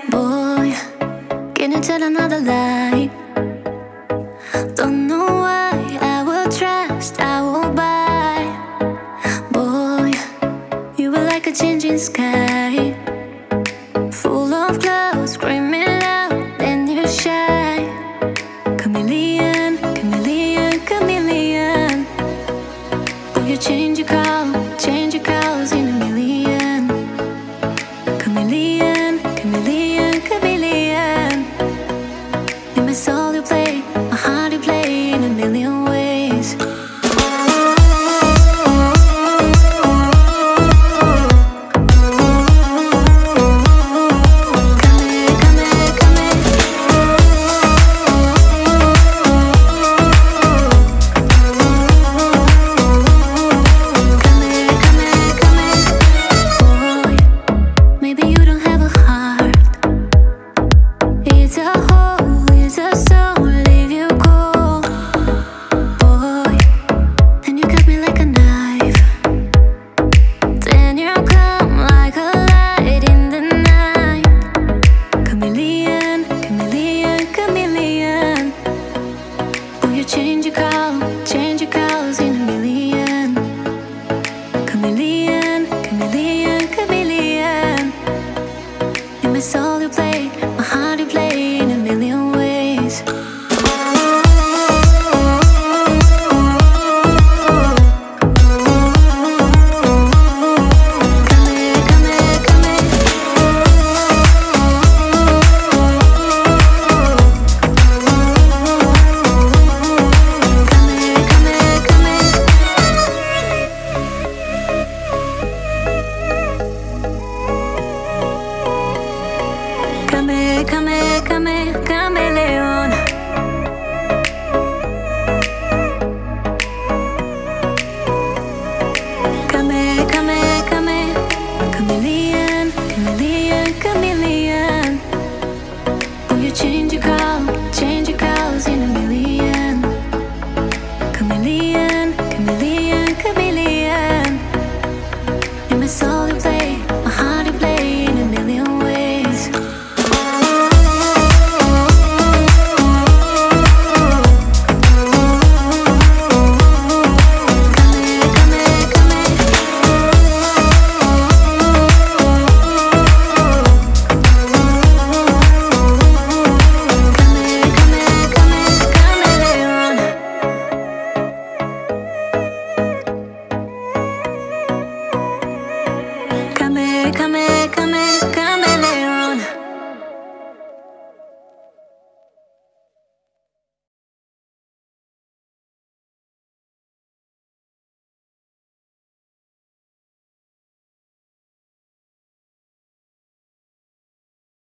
Boy, can you tell another lie? Don't know why I will trust, I will buy. Boy, you were like a changing sky, full of clouds, screaming loud, then you're shy. Chameleon, chameleon, chameleon. Oh, you change your colors in a million. Chameleon, chameleon, chameleon. In my soul you play, my heart you play in a million ways. Change your colors in a million. Chameleon, chameleon, chameleon. In my soul you play.